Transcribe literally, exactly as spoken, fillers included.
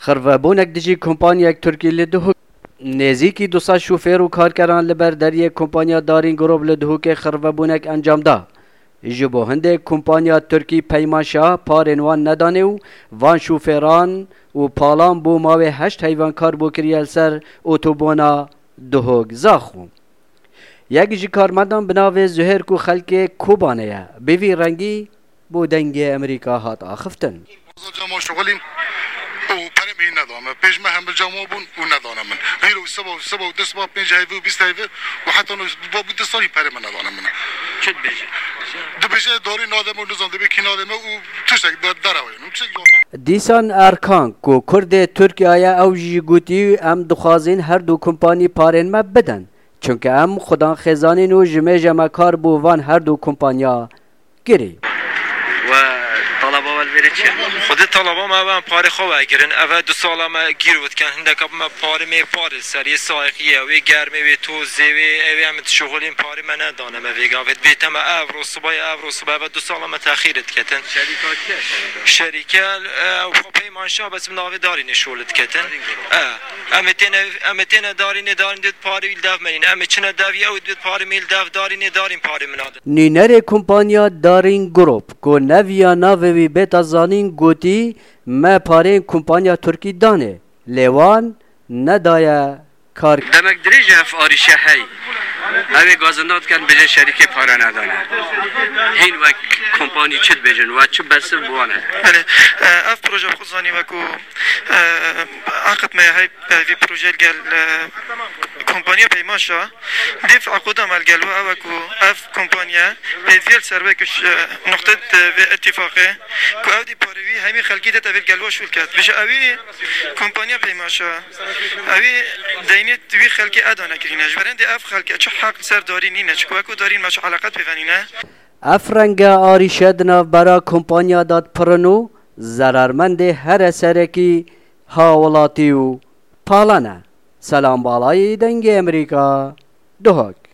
خرابونک دیجی کمپانی یک ترکی لدهو نزیکی دو سال شوفر و کارگران لبر دریه کمپانی دارین گروه لدهو که خرابونک انجام ده. جبو هنده کمپانی ترکی پیمانشاه پارنوان ندانه و وان شوفران و پالان بو ماوه هشت حیوان کار بو کریال سر اوتوبونا دهوگ زاخو. یک جی کارمندان بناوه زهر کو خلک کوبانه بیوی رنگی بو دنگ امریکا هات آخفتن. او پرم این ندانم پیش ما هم بالجامعه بون و ندانم من غیر و سبا و سبا و دست با پنج هیو و بیست هیو و حتی با بود دستانی پرم من ندانم من چه بیشه دو بیشه داری نادم و نزان دو بیکی نادم و تشک داره وینم چه دیسان ارکان کو کرد ترکیه او جیگوتی ام دخوازین هر دو کمپانی پارن ما بدن چونکه ام خدا خزانین و جمع جمع کار بووان هر دو کمپانیا گیری طلبه والبری چیه؟ خود طلبه ما هم پاره خواه اگرن اول دو ساله ما گیر بود کن هندک ما پاره می پاره سری سایقیه و گرمه و توزه و اوی هم شغلیم پاره من ندانم ویگا و بیتم اورو صبح اورو صبح و دو ساله ما تأخیرت کتن شریکا کیه؟ شریکه و پیمانشاه بس مناوی داری نشولت کتن امتین امتین داری ندارین دید پاره ویل داف منین امتین داوی او دید پاره میل داف داری ندارین پاره مناد نینر کمپانیا دارین گروپ کو نویا ناوی بیت زانین گوتی ما پاره کمپانیا ترکی دانه لیوان ندایا کار دمک دریج اف آریشه هی اوی گازنداد کن بجه شریک پاره ندانه هین و کمپانی چید بجن و چه برسر بوانه بله اف پروژه خود زانی و کو عقد ما هی وی پروژه گل کمپانیا پیماشا دیف عقود عمل گل و او کو اف کمپانیا بیدیل سروه کش نقطه و اتفاقه کو او دی پاروی همی خلقی ده تاویل گلوش فیل کرد بشه اوی کمپانیا پیماشا اوی دینت وی خلقی ادانه کرینه جبرند اف خلقی چه حق سر داری نینه چه کو دارین ماش علاقت بفنینه افرنگ آریشدنا برا کمپانیا داد پرنو ضررمند هر سرکی حوالاتی و پالانه سلام بالای دنگ امریکا دهک